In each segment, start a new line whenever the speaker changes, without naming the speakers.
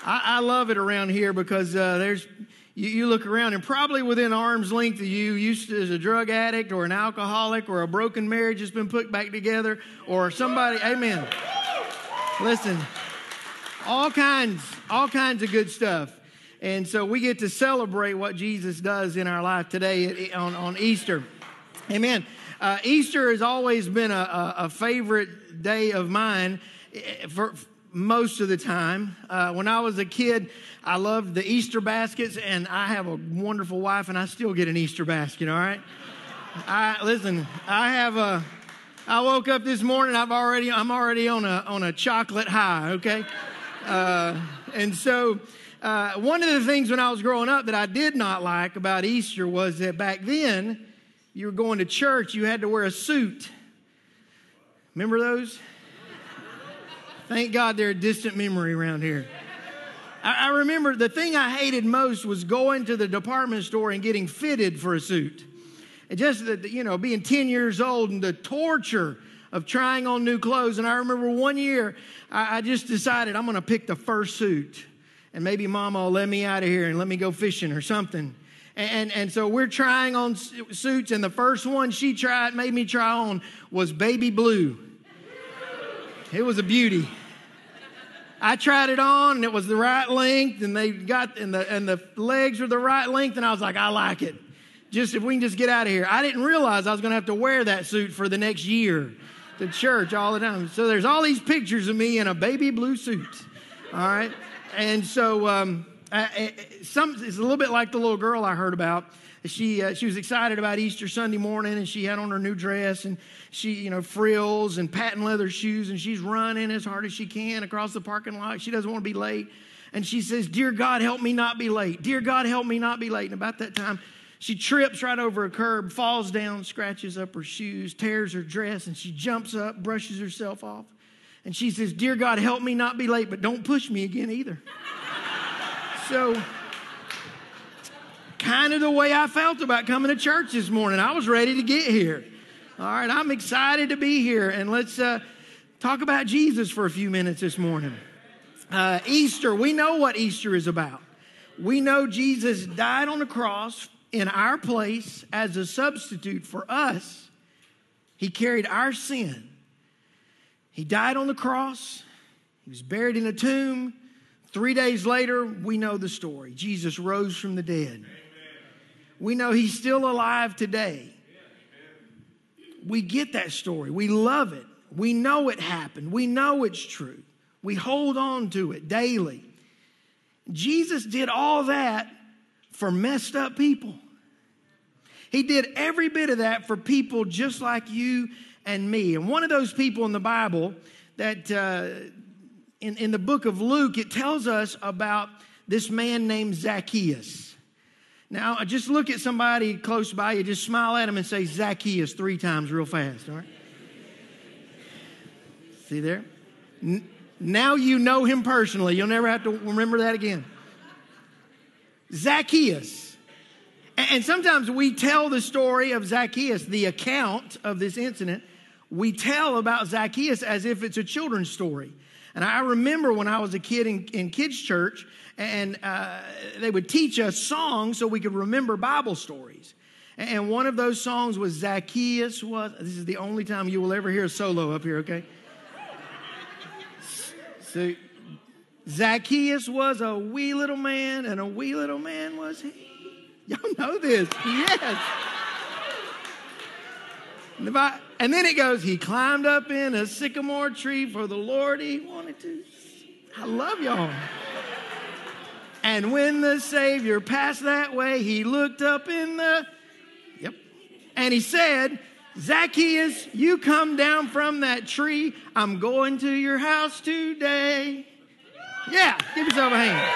I love it around here because you look around and probably within arm's length of you used to as a drug addict or an alcoholic or a broken marriage that's been put back together or somebody, amen. Listen, all kinds of good stuff. And so we get to celebrate what Jesus does in our life today on Easter. Amen. Easter has always been a favorite day of mine for most of the time. When I was a kid, I loved the Easter baskets, and I have a wonderful wife, and I still get an Easter basket, all right? I woke up this morning, I'm already on a chocolate high, okay? And so one of the things when I was growing up that I did not like about Easter was that back then, you were going to church, you had to wear a suit. Remember those? Thank God they're a distant memory around here. I remember the thing I hated most was going to the department store and getting fitted for a suit. And just, being 10 years old and the torture of trying on new clothes. And I remember one year, I just decided I'm going to pick the first suit. And maybe Mama will let me out of here and let me go fishing or something. And so we're trying on suits, and the first one she made me try on was baby blue. It was a beauty. I tried it on, and it was the right length, and the legs were the right length, and I was like, I like it. Just if we can just get out of here. I didn't realize I was going to have to wear that suit for the next year to church all the time. So there's all these pictures of me in a baby blue suit. All right, and so it's a little bit like the little girl I heard about. She was excited about Easter Sunday morning, and she had on her new dress, and she, frills and patent leather shoes, and she's running as hard as she can across the parking lot. She doesn't want to be late, and she says, "Dear God, help me not be late. Dear God, help me not be late." And about that time, she trips right over a curb, falls down, scratches up her shoes, tears her dress, and she jumps up, brushes herself off, and she says, "Dear God, help me not be late, but don't push me again either." So, kind of the way I felt about coming to church this morning. I was ready to get here. All right, I'm excited to be here. And let's talk about Jesus for a few minutes this morning. Easter, we know what Easter is about. We know Jesus died on the cross in our place as a substitute for us. He carried our sin. He died on the cross. He was buried in a tomb. 3 days later, we know the story. Jesus rose from the dead. Amen. We know he's still alive today. Amen. We get that story. We love it. We know it happened. We know it's true. We hold on to it daily. Jesus did all that for messed up people. He did every bit of that for people just like you and me. And one of those people in the Bible that in the book of Luke, it tells us about this man named Zacchaeus. Now, just look at somebody close by you, just smile at him and say Zacchaeus 3 times real fast, all right? See there? Now you know him personally. You'll never have to remember that again. Zacchaeus. And sometimes we tell the story of Zacchaeus, the account of this incident, we tell about Zacchaeus as if it's a children's story. And I remember when I was a kid in kids' church, and they would teach us songs so we could remember Bible stories. And one of those songs was Zacchaeus was, this is the only time you will ever hear a solo up here, okay? So, Zacchaeus was a wee little man, and a wee little man was he. Y'all know this, yes. And then it goes, he climbed up in a sycamore tree for the Lord he wanted to. I love y'all. And when the Savior passed that way, he looked up in the, and he said, Zacchaeus, you come down from that tree. I'm going to your house today. Yeah, give yourself a hand.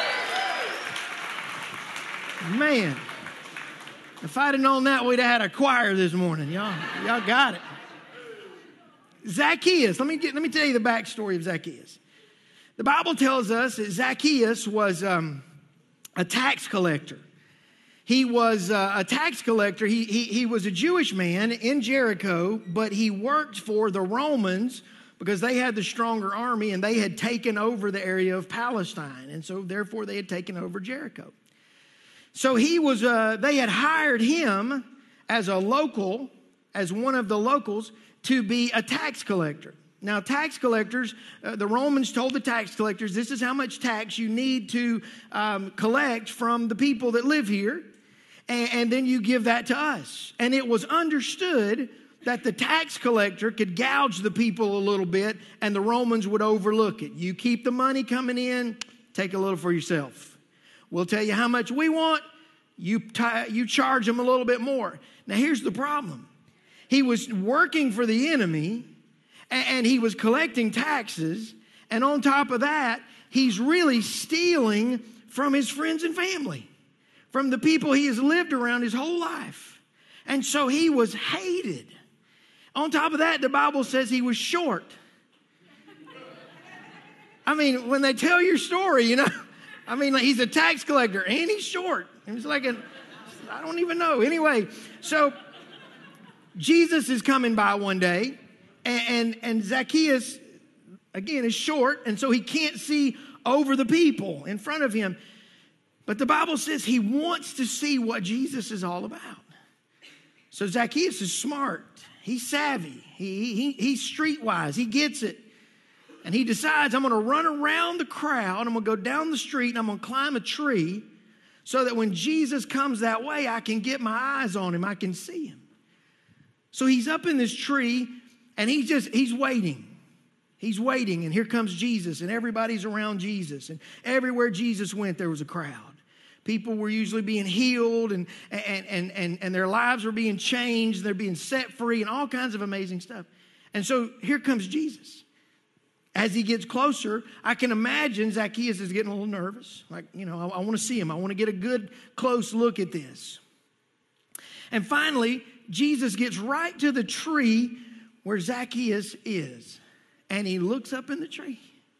Man. If I'd have known that, we'd have had a choir this morning. Y'all got it. Zacchaeus. Let me tell you the backstory of Zacchaeus. The Bible tells us that Zacchaeus was a tax collector. He was a tax collector. He was a Jewish man in Jericho, but he worked for the Romans because they had the stronger army and they had taken over the area of Palestine. And so therefore they had taken over Jericho. So they had hired him as a local, as one of the locals, to be a tax collector. Now, tax collectors, the Romans told the tax collectors, this is how much tax you need to collect from the people that live here, and then you give that to us. And it was understood that the tax collector could gouge the people a little bit, and the Romans would overlook it. You keep the money coming in, take a little for yourself. We'll tell you how much we want, you charge them a little bit more. Now, here's the problem. He was working for the enemy, and he was collecting taxes, and on top of that, he's really stealing from his friends and family, from the people he has lived around his whole life. And so he was hated. On top of that, the Bible says he was short. I mean, when they tell your story, he's a tax collector and he's short. It's like I don't even know. Anyway, so Jesus is coming by one day, and Zacchaeus, again, is short, and so he can't see over the people in front of him. But the Bible says he wants to see what Jesus is all about. So Zacchaeus is smart. He's savvy. He's streetwise. He gets it. And he decides, I'm going to run around the crowd. I'm going to go down the street and I'm going to climb a tree so that when Jesus comes that way, I can get my eyes on him. I can see him. So he's up in this tree and he's waiting. He's waiting, and here comes Jesus, and everybody's around Jesus. And everywhere Jesus went, there was a crowd. People were usually being healed, and their lives were being changed. They're being set free, and all kinds of amazing stuff. And so here comes Jesus. As he gets closer, I can imagine Zacchaeus is getting a little nervous. Like, I want to see him. I want to get a good, close look at this. And finally, Jesus gets right to the tree where Zacchaeus is. And he looks up in the tree.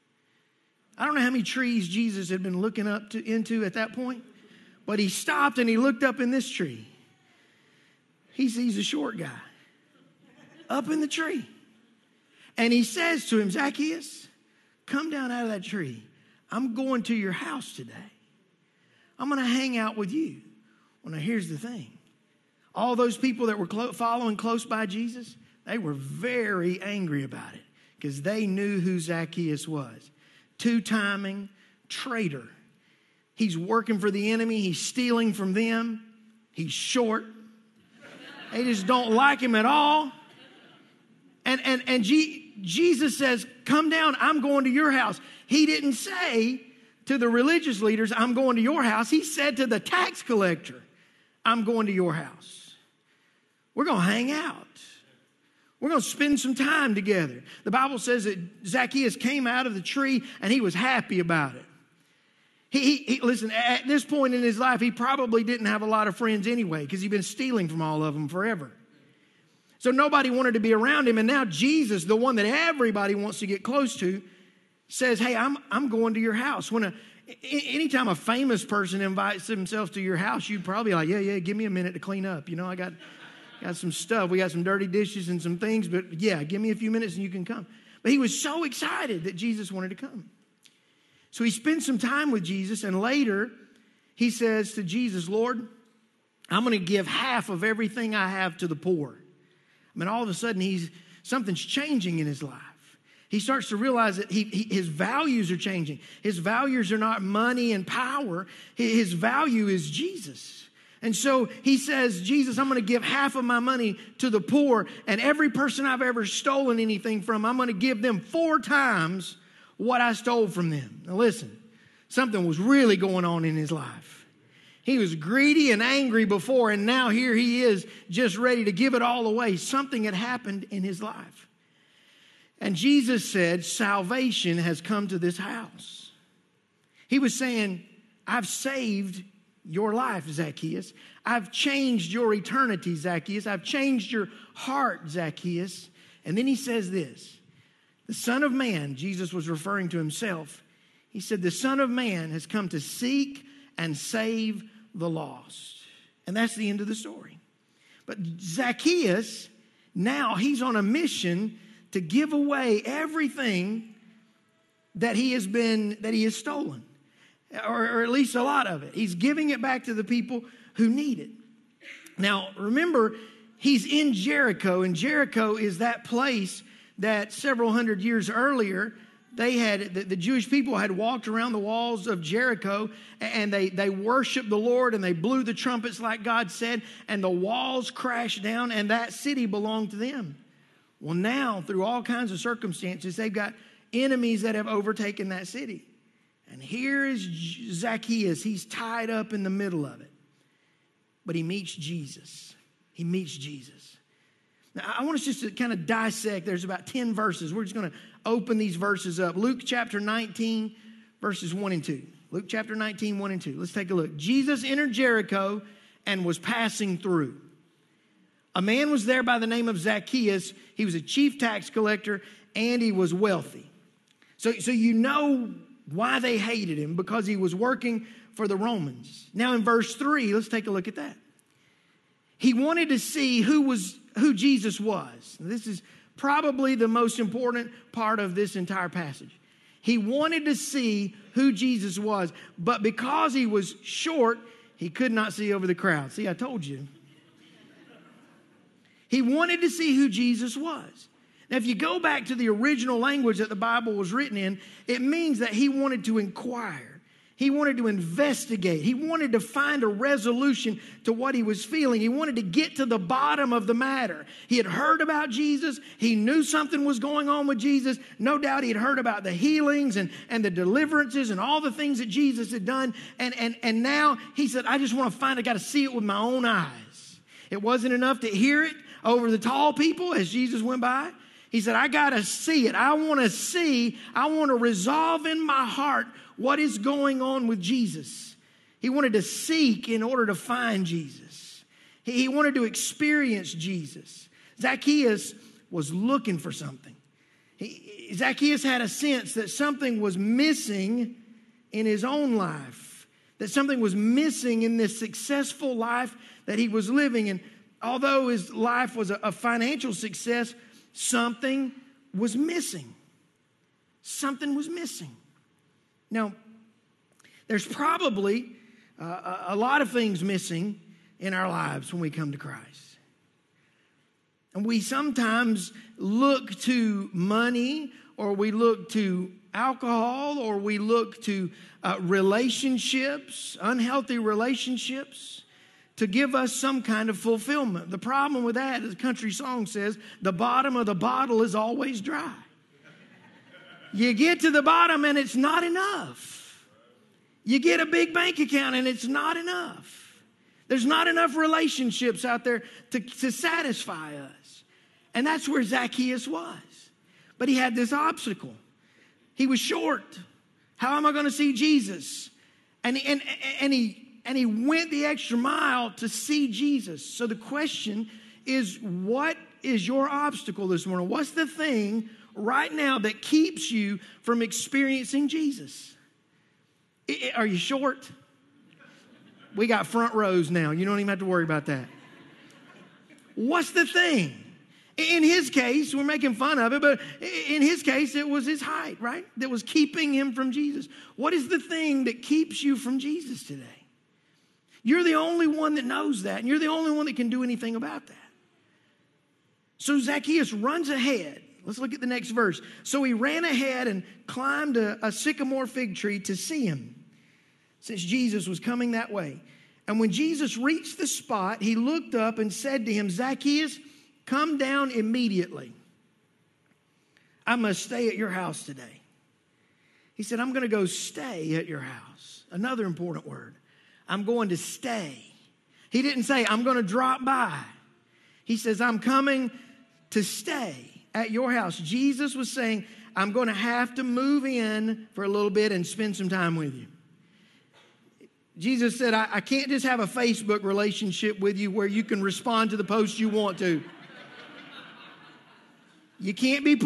I don't know how many trees Jesus had been looking into at that point. But he stopped and he looked up in this tree. He sees a short guy up in the tree. And he says to him, Zacchaeus, come down out of that tree. I'm going to your house today. I'm going to hang out with you. Well, now here's the thing. All those people that were following close by Jesus, they were very angry about it because they knew who Zacchaeus was. Two-timing traitor. He's working for the enemy. He's stealing from them. He's short. They just don't like him at all. And Jesus says, come down, I'm going to your house. He didn't say to the religious leaders, I'm going to your house. He said to the tax collector, I'm going to your house. We're going to hang out. We're going to spend some time together. The Bible says that Zacchaeus came out of the tree and he was happy about it. Listen, at this point in his life, he probably didn't have a lot of friends anyway because he'd been stealing from all of them forever. So nobody wanted to be around him. And now Jesus, the one that everybody wants to get close to, says, hey, I'm going to your house. Anytime a famous person invites himself to your house, you'd probably like, yeah, give me a minute to clean up. I got some stuff. We got some dirty dishes and some things, but yeah, give me a few minutes and you can come. But he was so excited that Jesus wanted to come. So he spends some time with Jesus, and later he says to Jesus, Lord, I'm going to give half of everything I have to the poor. I mean, all of a sudden something's changing in his life. He starts to realize that his values are changing. His values are not money and power. His value is Jesus. And so he says, Jesus, I'm going to give half of my money to the poor, and every person I've ever stolen anything from, I'm going to give them 4 times what I stole from them. Now listen, something was really going on in his life. He was greedy and angry before, and now here he is just ready to give it all away. Something had happened in his life. And Jesus said, salvation has come to this house. He was saying, I've saved your life, Zacchaeus. I've changed your eternity, Zacchaeus. I've changed your heart, Zacchaeus. And then he says this, the Son of Man, Jesus was referring to himself. He said, the Son of Man has come to seek and save the lost. And that's the end of the story. But Zacchaeus, now he's on a mission to give away everything that he has stolen, or at least a lot of it. He's giving it back to the people who need it. Now, remember, he's in Jericho, and Jericho is that place that several hundred years earlier, the Jewish people had walked around the walls of Jericho, and they worshiped the Lord, and they blew the trumpets like God said, and the walls crashed down, and that city belonged to them. Well, now, through all kinds of circumstances, they've got enemies that have overtaken that city. And here is Zacchaeus. He's tied up in the middle of it. But he meets Jesus. He meets Jesus. Now, I want us just to kind of dissect. There's about 10 verses. We're just going to open these verses up. Luke chapter 19, verses 1 and 2. Luke chapter 19, 1 and 2. Let's take a look. Jesus entered Jericho and was passing through. A man was there by the name of Zacchaeus. He was a chief tax collector, and he was wealthy. So you know why they hated him, because he was working for the Romans. Now in verse 3, let's take a look at that. He wanted to see who Jesus was. This is probably the most important part of this entire passage. He wanted to see who Jesus was, but because he was short, he could not see over the crowd. See, I told you. He wanted to see who Jesus was. Now, if you go back to the original language that the Bible was written in, it means that he wanted to inquire. He wanted to investigate. He wanted to find a resolution to what he was feeling. He wanted to get to the bottom of the matter. He had heard about Jesus. He knew something was going on with Jesus. No doubt he had heard about the healings and the deliverances and all the things that Jesus had done. And now he said, I just want to I got to see it with my own eyes. It wasn't enough to hear it over the tall people as Jesus went by. He said, I got to see it. I want to resolve in my heart what is going on with Jesus. He wanted to seek in order to find Jesus. He wanted to experience Jesus. Zacchaeus was looking for something. Zacchaeus had a sense that something was missing in his own life, that something was missing in this successful life that he was living. And although his life was a financial success, something was missing. Something was missing. Now, there's probably a lot of things missing in our lives when we come to Christ. And we sometimes look to money, or we look to alcohol, or we look to relationships, unhealthy relationships, to give us some kind of fulfillment. The problem with that, as the country song says, the bottom of the bottle is always dry. You get to the bottom and it's not enough. You get a big bank account and it's not enough. There's not enough relationships out there to satisfy us. And that's where Zacchaeus was. But he had this obstacle. He was short. How am I going to see Jesus? And he went the extra mile to see Jesus. So the question is, what is your obstacle this morning? What's the thing right now that keeps you from experiencing Jesus? Are you short? We got front rows now. You don't even have to worry about that. What's the thing? In his case, we're making fun of it, but in his case, it was his height, right? That was keeping him from Jesus. What is the thing that keeps you from Jesus today? You're the only one that knows that, and you're the only one that can do anything about that. So Zacchaeus runs ahead. Let's look at the next verse. So he ran ahead and climbed a sycamore fig tree to see him, since Jesus was coming that way. And when Jesus reached the spot, he looked up and said to him, Zacchaeus, come down immediately. I must stay at your house today. He said, I'm going to go stay at your house. Another important word. I'm going to stay. He didn't say, I'm going to drop by. He says, I'm coming to stay at your house. Jesus was saying, I'm going to have to move in for a little bit and spend some time with you. Jesus said, I can't just have a Facebook relationship with you where you can respond to the post you want to. You can't be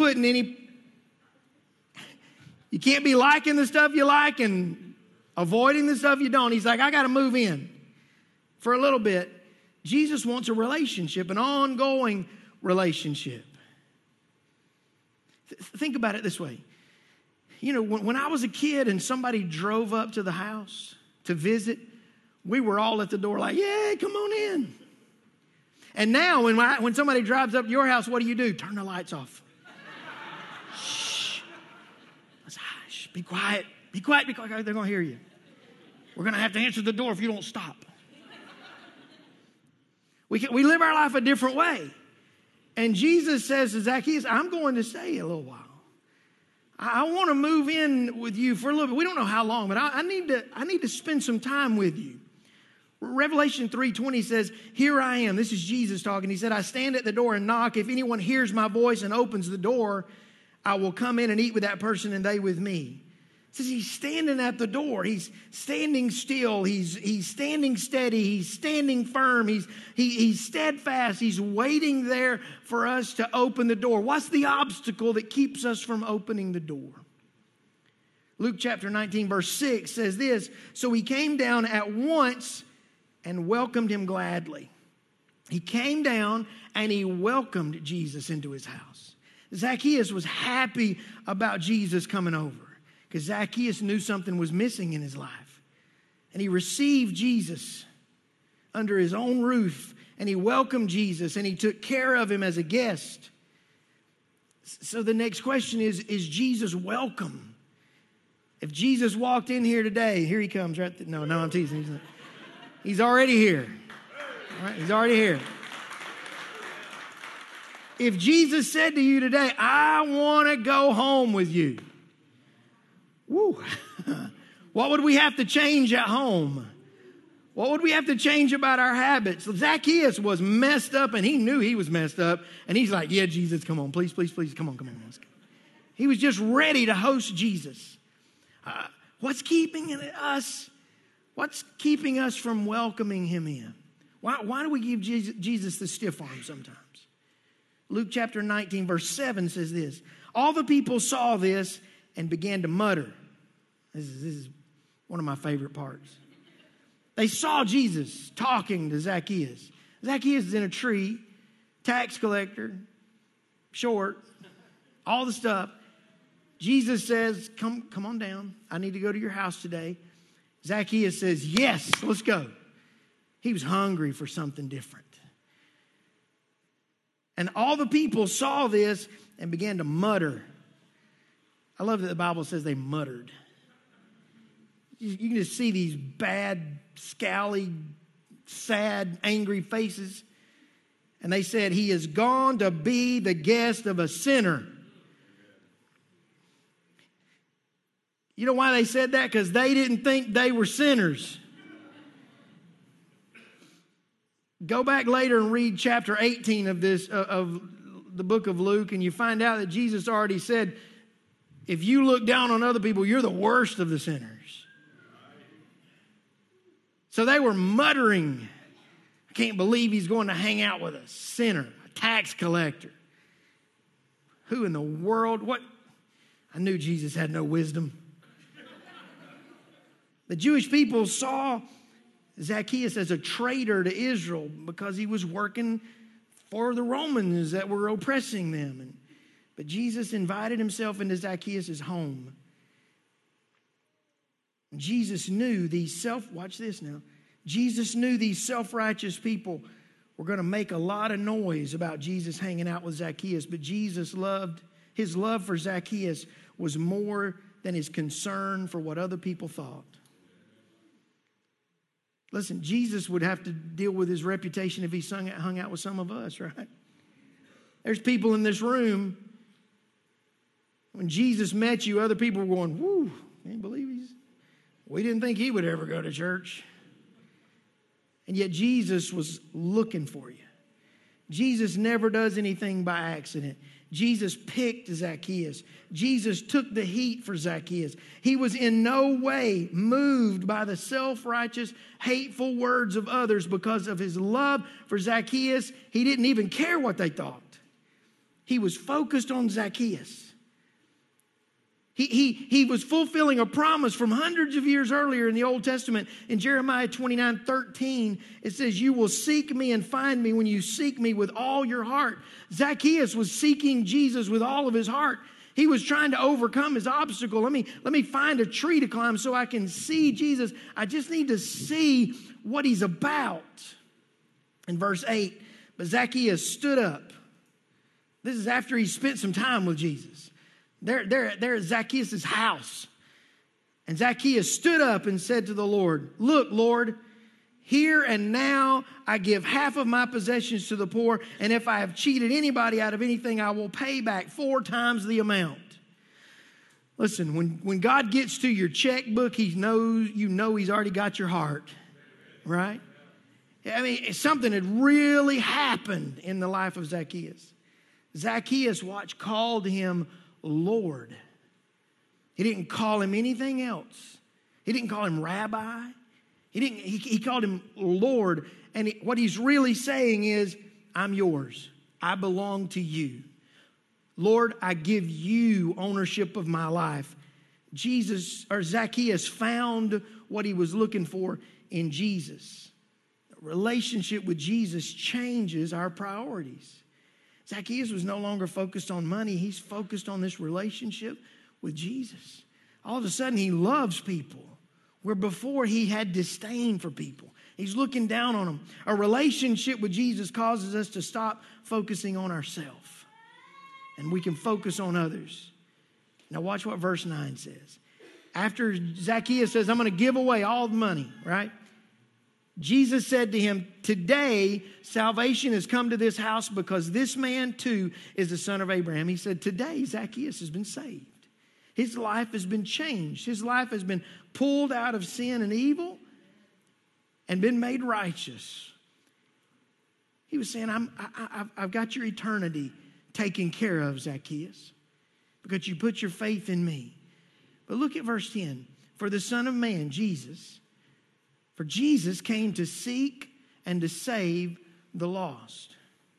you can't be liking the stuff you like and avoiding the stuff you don't. He's like, I got to move in for a little bit. Jesus wants a relationship, an ongoing relationship. Think about it this way. You know, when I was a kid and somebody drove up to the house to visit, we were all at the door like, yeah, come on in. And now when somebody drives up to your house, what do? Turn the lights off. Shh. Hush. Be quiet. Be quiet. Be quiet. They're going to hear you. We're going to have to answer the door if you don't stop. We live our life a different way. And Jesus says to Zacchaeus, I'm going to stay a little while. I want to move in with you for a little bit. We don't know how long, but I need to spend some time with you. Revelation 3:20 says, here I am. This is Jesus talking. He said, I stand at the door and knock. If anyone hears my voice and opens the door, I will come in and eat with that person and they with me. It says he's standing at the door. He's standing still. He's standing steady. He's standing firm. He's steadfast. He's waiting there for us to open the door. What's the obstacle that keeps us from opening the door? Luke chapter 19 verse 6 says this, so he came down at once and welcomed him gladly. He came down and he welcomed Jesus into his house. Zacchaeus was happy about Jesus coming over, because Zacchaeus knew something was missing in his life. And he received Jesus under his own roof. And he welcomed Jesus. And he took care of him as a guest. So the next question is Jesus welcome? If Jesus walked in here today, here he comes, right? No, I'm teasing. He's already here. All right, he's already here. If Jesus said to you today, I want to go home with you. Woo. What would we have to change at home? What would we have to change about our habits? Zacchaeus was messed up and he knew he was messed up. And he's like, yeah, Jesus, come on, please, please, please. Come on. Let's go. He was just ready to host Jesus. What's keeping us? What's keeping us from welcoming him in? Why do we give Jesus the stiff arm sometimes? Luke chapter 19 verse 7 says this. All the people saw this and began to mutter. This is one of my favorite parts. They saw Jesus talking to Zacchaeus. Zacchaeus is in a tree, tax collector, short, all the stuff. Jesus says, come on down. I need to go to your house today. Zacchaeus says, yes, let's go. He was hungry for something different. And all the people saw this and began to mutter. I love that the Bible says they muttered. You can just see these bad, scowly, sad, angry faces. And they said, he is gone to be the guest of a sinner. You know why they said that? Because they didn't think they were sinners. Go back later and read chapter 18 of the book of Luke, and you find out that Jesus already said, if you look down on other people, you're the worst of the sinners. So they were muttering, I can't believe he's going to hang out with a sinner, a tax collector. Who in the world? What? I knew Jesus had no wisdom. The Jewish people saw Zacchaeus as a traitor to Israel because he was working for the Romans that were oppressing them. But Jesus invited himself into Zacchaeus' home. Jesus knew watch this now. Jesus knew these self-righteous people were going to make a lot of noise about Jesus hanging out with Zacchaeus. But his love for Zacchaeus was more than his concern for what other people thought. Listen, Jesus would have to deal with his reputation if he hung out with some of us, right? There's people in this room, when Jesus met you, other people were going, whoo, can't believe we didn't think he would ever go to church. And yet Jesus was looking for you. Jesus never does anything by accident. Jesus picked Zacchaeus. Jesus took the heat for Zacchaeus. He was in no way moved by the self-righteous, hateful words of others because of his love for Zacchaeus. He didn't even care what they thought. He was focused on Zacchaeus. He was fulfilling a promise from hundreds of years earlier in the Old Testament. In Jeremiah 29:13, it says, you will seek me and find me when you seek me with all your heart. Zacchaeus was seeking Jesus with all of his heart. He was trying to overcome his obstacle. Let me find a tree to climb so I can see Jesus. I just need to see what he's about. In verse 8, but Zacchaeus stood up. This is after he spent some time with Jesus. They're at Zacchaeus' house. And Zacchaeus stood up and said to the Lord, look, Lord, here and now I give half of my possessions to the poor, and if I have cheated anybody out of anything, I will pay back 4 times the amount. Listen, when God gets to your checkbook, you know he's already got your heart, right? I mean, something had really happened in the life of Zacchaeus. Zacchaeus, called him Lord. He didn't call him anything else. He didn't call him rabbi. He called him Lord. And what he's really saying is, I'm yours. I belong to you. Lord, I give you ownership of my life. Zacchaeus found what he was looking for in Jesus. A relationship with Jesus changes our priorities. Zacchaeus was no longer focused on money. He's focused on this relationship with Jesus. All of a sudden, he loves people, where before he had disdain for people. He's looking down on them. A relationship with Jesus causes us to stop focusing on ourselves, and we can focus on others. Now watch what verse 9 says. After Zacchaeus says, I'm going to give away all the money, right? Jesus said to him, today salvation has come to this house because this man too is the son of Abraham. He said, today Zacchaeus has been saved. His life has been changed. His life has been pulled out of sin and evil and been made righteous. He was saying, I've got your eternity taken care of, Zacchaeus, because you put your faith in me. But look at verse 10. For the Son of Man, Jesus came to seek and to save the lost.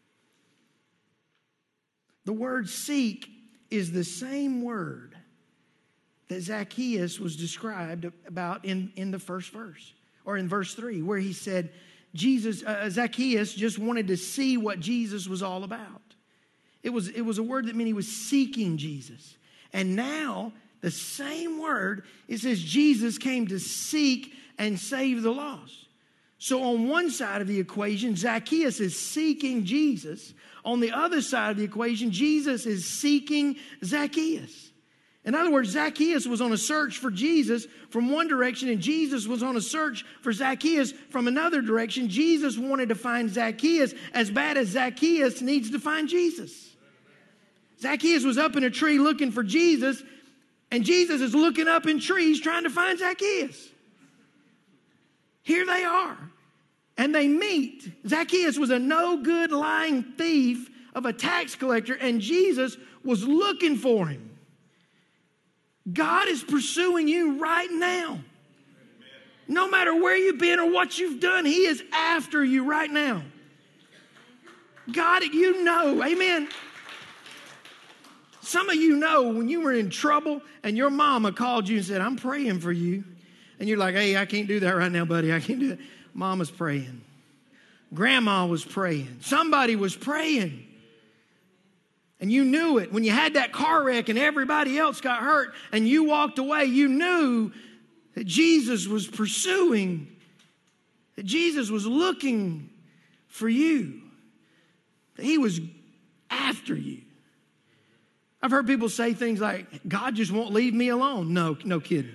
The word seek is the same word that Zacchaeus was described about in the first verse, or in verse 3, where he said Zacchaeus just wanted to see what Jesus was all about. It was a word that meant he was seeking Jesus. And now the same word, it says Jesus came to seek and save the lost. So on one side of the equation, Zacchaeus is seeking Jesus. On the other side of the equation, Jesus is seeking Zacchaeus. In other words, Zacchaeus was on a search for Jesus from one direction, and Jesus was on a search for Zacchaeus from another direction. Jesus wanted to find Zacchaeus as bad as Zacchaeus needs to find Jesus. Zacchaeus was up in a tree looking for Jesus, and Jesus is looking up in trees trying to find Zacchaeus. Here they are, and they meet. Zacchaeus was a no-good lying thief of a tax collector, and Jesus was looking for him. God is pursuing you right now. No matter where you've been or what you've done, he is after you right now. God, you know, amen. Some of you know when you were in trouble and your mama called you and said, I'm praying for you. And you're like, hey, I can't do that right now, buddy. I can't do it. Mama's praying. Grandma was praying. Somebody was praying. And you knew it. When you had that car wreck and everybody else got hurt and you walked away, you knew that Jesus was pursuing, that Jesus was looking for you, that he was after you. I've heard people say things like, God just won't leave me alone. No kidding.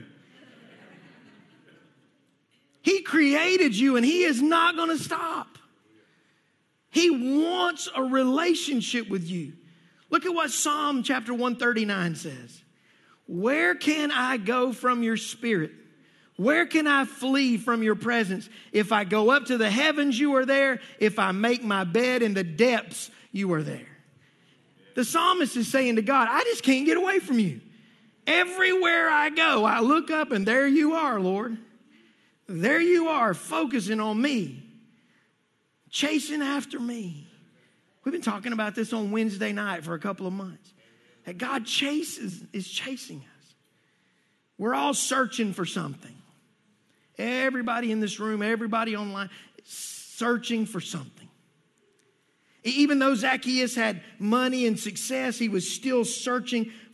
He created you and he is not going to stop. He wants a relationship with you. Look at what Psalm chapter 139 says. Where can I go from your spirit? Where can I flee from your presence? If I go up to the heavens, you are there. If I make my bed in the depths, you are there. The psalmist is saying to God, I just can't get away from you. Everywhere I go, I look up and there you are, Lord. There you are, focusing on me, chasing after me. We've been talking about this on Wednesday night for a couple of months. That God is chasing us. We're all searching for something. Everybody in this room, everybody online, searching for something. Even though Zacchaeus had money and success, he was still searching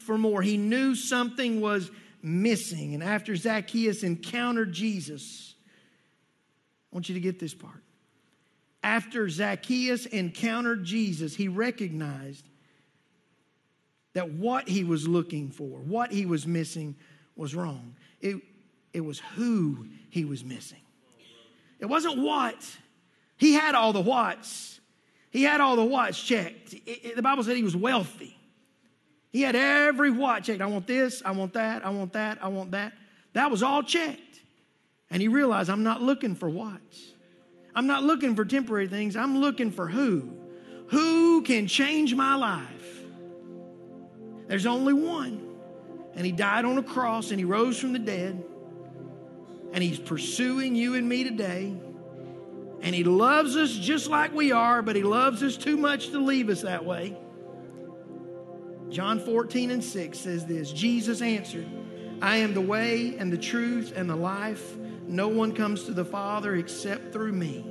for more. He knew something was missing. And after Zacchaeus encountered Jesus, I want you to get this part. After Zacchaeus encountered Jesus, he recognized that what he was looking for, what he was missing, was wrong. It was who he was missing. It wasn't what. He had all the whats. He had all the whats checked. The Bible said he was wealthy. He had every what checked. I want this, I want that, I want that, I want that. That was all checked. And he realized, I'm not looking for whats. I'm not looking for temporary things. I'm looking for who. Who can change my life? There's only one. And he died on a cross and he rose from the dead. And he's pursuing you and me today. And he loves us just like we are, but he loves us too much to leave us that way. John 14:6 says this, Jesus answered, I am the way and the truth and the life. No one comes to the Father except through me.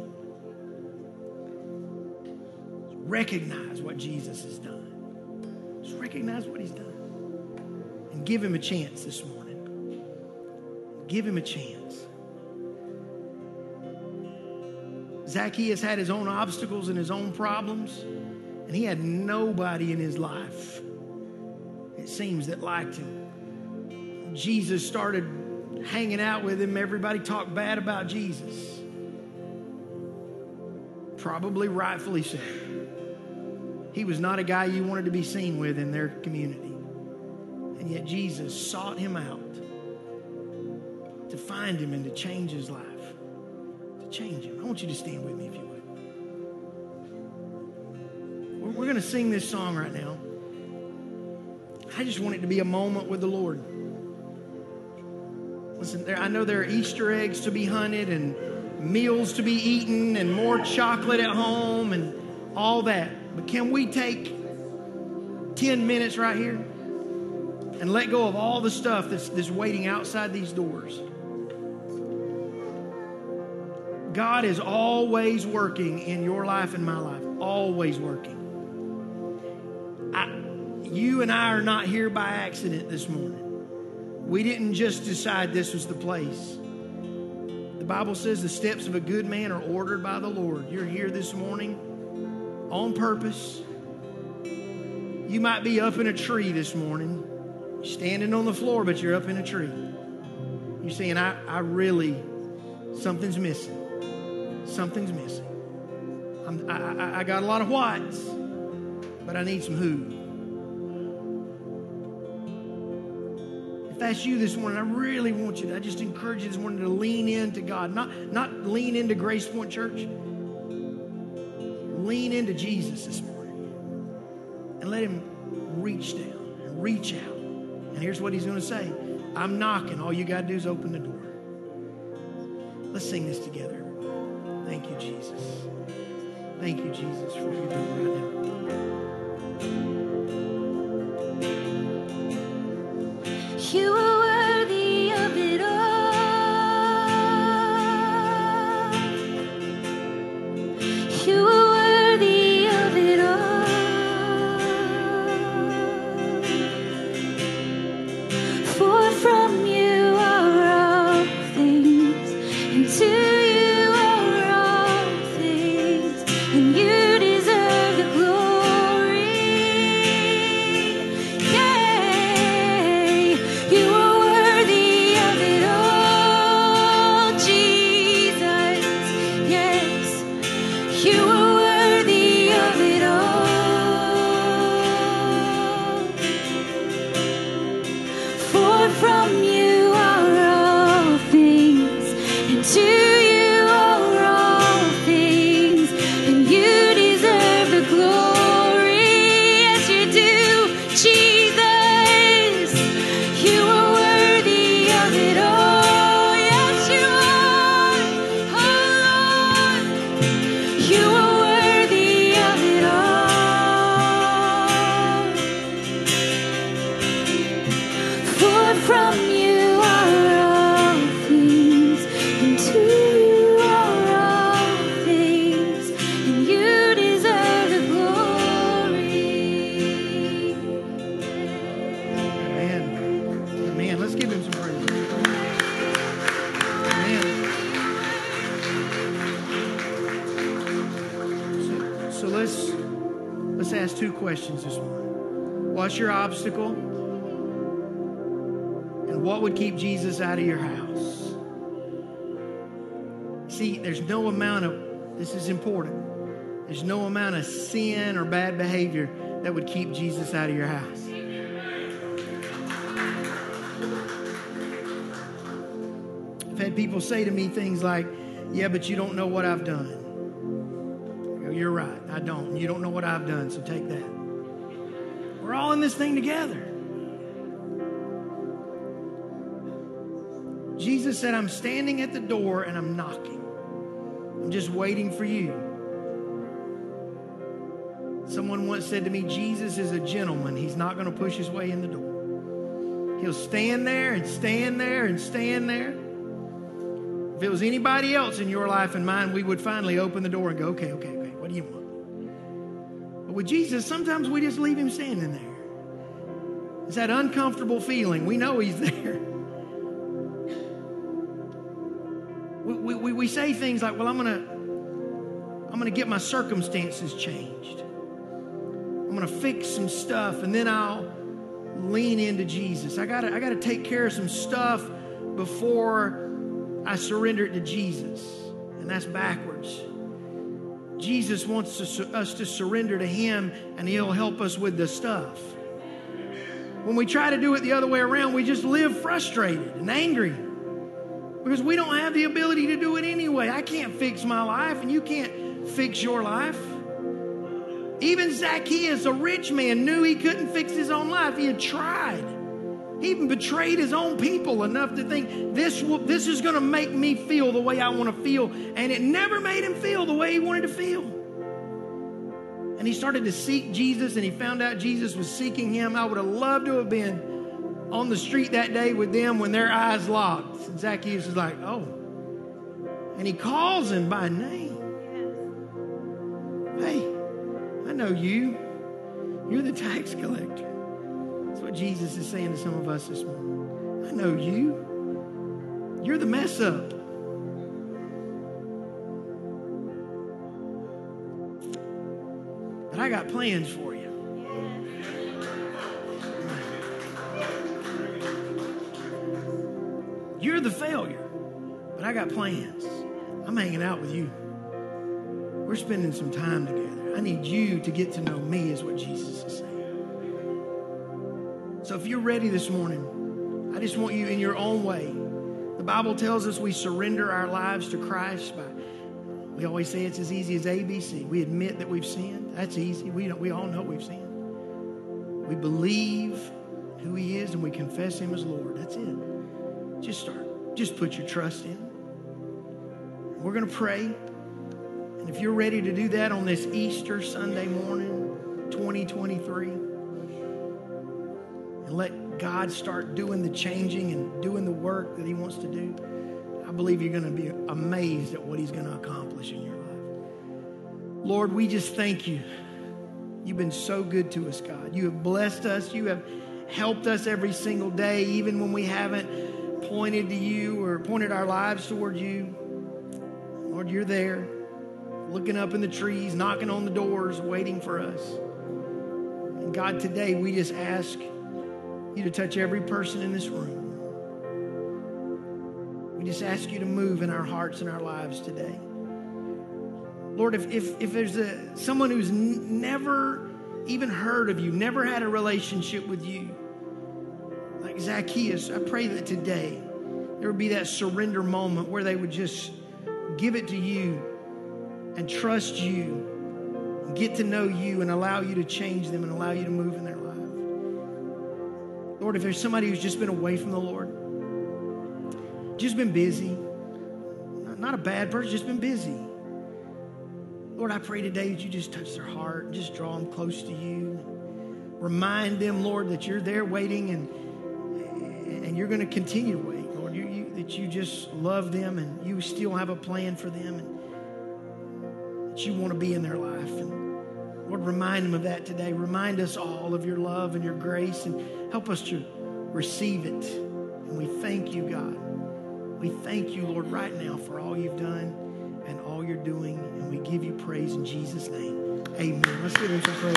Recognize what Jesus has done. Just recognize what he's done. And give him a chance this morning. Give him a chance. Zacchaeus had his own obstacles and his own problems, and he had nobody in his life, it seems, that liked him. Jesus started hanging out with him. Everybody talked bad about Jesus. Probably rightfully so. He was not a guy you wanted to be seen with in their community. And yet Jesus sought him out to find him and to change his life. To change him. I want you to stand with me if you would. We're going to sing this song right now. I just want it to be a moment with the Lord. Listen, I know there are Easter eggs to be hunted and meals to be eaten and more chocolate at home and all that. But can we take 10 minutes right here and let go of all the stuff that's waiting outside these doors? God is always working in your life and my life. Always working. You and I are not here by accident this morning. We didn't just decide this was the place. The Bible says the steps of a good man are ordered by the Lord. You're here this morning on purpose. You might be up in a tree this morning. You're standing on the floor, but you're up in a tree. You're saying, I really, something's missing. Something's missing. I got a lot of whats, but I need some who. If that's you this morning, I really want you to, I just encourage you this morning to lean into God. Not lean into Grace Point Church. Lean into Jesus this morning. And let him reach down and reach out. And here's what he's going to say. I'm knocking. All you got to do is open the door. Let's sing this together. Thank you, Jesus. Thank you, Jesus, for what you're doing right now.
You are worthy of it all. You are worthy of it all. For from you are all things, and to you are all things, and you deserve the glory. Yeah, you are
just ask two questions this morning. What's your obstacle? And what would keep Jesus out of your house? See, there's no amount of, this is important, there's no amount of sin or bad behavior that would keep Jesus out of your house. I've had people say to me things like, yeah, but you don't know what I've done. I go, you're right, I don't. You don't know what I've done, so take that. We're all in this thing together. Jesus said, I'm standing at the door and I'm knocking. I'm just waiting for you. Someone once said to me, Jesus is a gentleman. He's not going to push his way in the door. He'll stand there and stand there and stand there. If it was anybody else in your life and mine, we would finally open the door and go, okay, what do you want? But with Jesus, sometimes we just leave him standing there. It's that uncomfortable feeling. We know he's there. We say things like, well, I'm gonna get my circumstances changed. I'm gonna fix some stuff, and then I'll lean into Jesus. I gotta take care of some stuff before I surrender it to Jesus. And that's backwards. Jesus wants us to surrender to him, and he'll help us with the stuff. When we try to do it the other way around, we just live frustrated and angry. Because we don't have the ability to do it anyway. I can't fix my life, and you can't fix your life. Even Zacchaeus, a rich man, knew he couldn't fix his own life. He had tried. He even betrayed his own people enough to think, this is going to make me feel the way I want to feel. And it never made him feel the way he wanted to feel. And he started to seek Jesus, and he found out Jesus was seeking him. I would have loved to have been on the street that day with them when their eyes locked. And Zacchaeus is like, oh. And he calls him by name. Hey, I know you. You're the tax collector. That's what Jesus is saying to some of us this morning. I know you. You're the mess up. But I got plans for you. You're the failure, but I got plans. I'm hanging out with you. We're spending some time together. I need you to get to know me, is what Jesus is saying. So if you're ready this morning, I just want you in your own way. The Bible tells us we surrender our lives to Christ by, we always say it's as easy as ABC. We admit that we've sinned. That's easy. We all know we've sinned. We believe who he is and we confess him as Lord. That's it. Just start. Just put your trust in. We're going to pray. And if you're ready to do that on this Easter Sunday morning, 2023, and let God start doing the changing and doing the work that he wants to do, I believe you're going to be amazed at what he's going to accomplish in your life. Lord, we just thank you. You've been so good to us, God. You have blessed us. You have helped us every single day, even when we haven't pointed to you or pointed our lives toward you. Lord, you're there, looking up in the trees, knocking on the doors, waiting for us. And God, today we just ask you to touch every person in this room. We just ask you to move in our hearts and our lives today. Lord, if there's someone who's never even heard of you, never had a relationship with you, like Zacchaeus, I pray that today there would be that surrender moment where they would just give it to you and trust you, and get to know you and allow you to change them and allow you to move in their life. Lord, if there's somebody who's just been away from the Lord, just been busy, not a bad person, just been busy. Lord, I pray today that you just touch their heart, just draw them close to you. Remind them, Lord, that you're there waiting and you're going to continue to wait, Lord. That you just love them and you still have a plan for them and that you want to be in their life. And Lord, remind them of that today. Remind us all of your love and your grace and help us to receive it. And we thank you, God. We thank you, Lord, right now for all you've done and all you're doing. And we give you praise in Jesus' name. Amen. Let's give him some praise.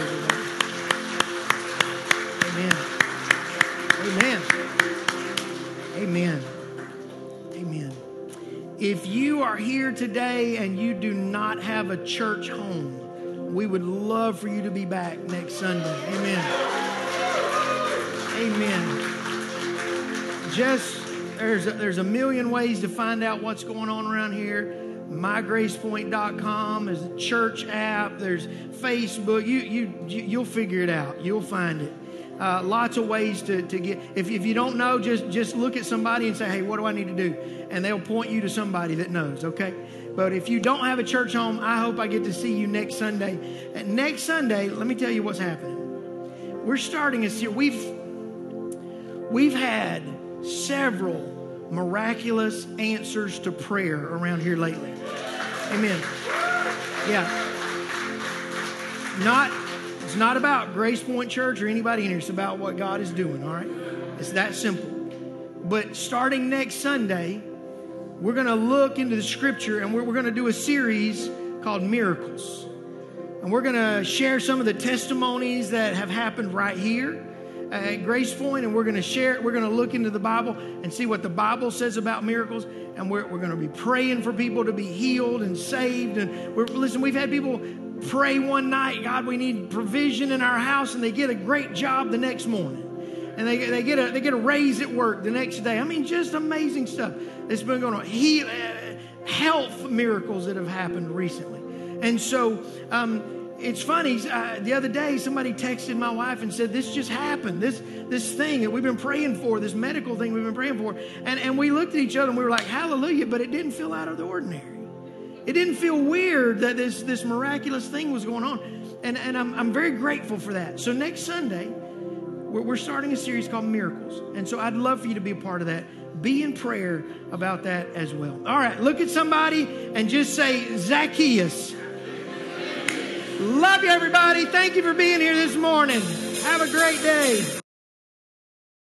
Amen. Amen. Amen. Amen. If you are here today and you do not have a church home, we would love for you to be back next Sunday. Amen. Amen. There's a million ways to find out what's going on around here. MyGracePoint.com is a church app. There's Facebook. You'll figure it out. You'll find it. Lots of ways to get. If you don't know, just look at somebody and say, hey, what do I need to do? And they'll point you to somebody that knows, okay? But if you don't have a church home, I hope I get to see you next Sunday. And next Sunday, let me tell you what's happening. We're starting a series. We've had several miraculous answers to prayer around here lately. Amen. Yeah. It's not about Grace Point Church or anybody in here. It's about what God is doing, all right? It's that simple. But starting next Sunday, we're going to look into the scripture and we're going to do a series called Miracles. And we're going to share some of the testimonies that have happened right here at Grace Point, and we're going to look into the Bible and see what the Bible says about miracles, and we're going to be praying for people to be healed and saved. And we've had people pray one night, God, we need provision in our house, and they get a great job the next morning, and they get a raise at work the next day. I mean, just amazing stuff that's been going on. Health miracles that have happened recently. And so it's funny, the other day somebody texted my wife and said, this just happened, this thing that we've been praying for, this medical thing we've been praying for. And we looked at each other and we were like, hallelujah, but it didn't feel out of the ordinary. It didn't feel weird that this miraculous thing was going on. And I'm very grateful for that. So next Sunday, we're starting a series called Miracles. And so I'd love for you to be a part of that. Be in prayer about that as well. All right, look at somebody and just say, Zacchaeus. Love you, everybody. Thank you for being here this morning. Have a great day.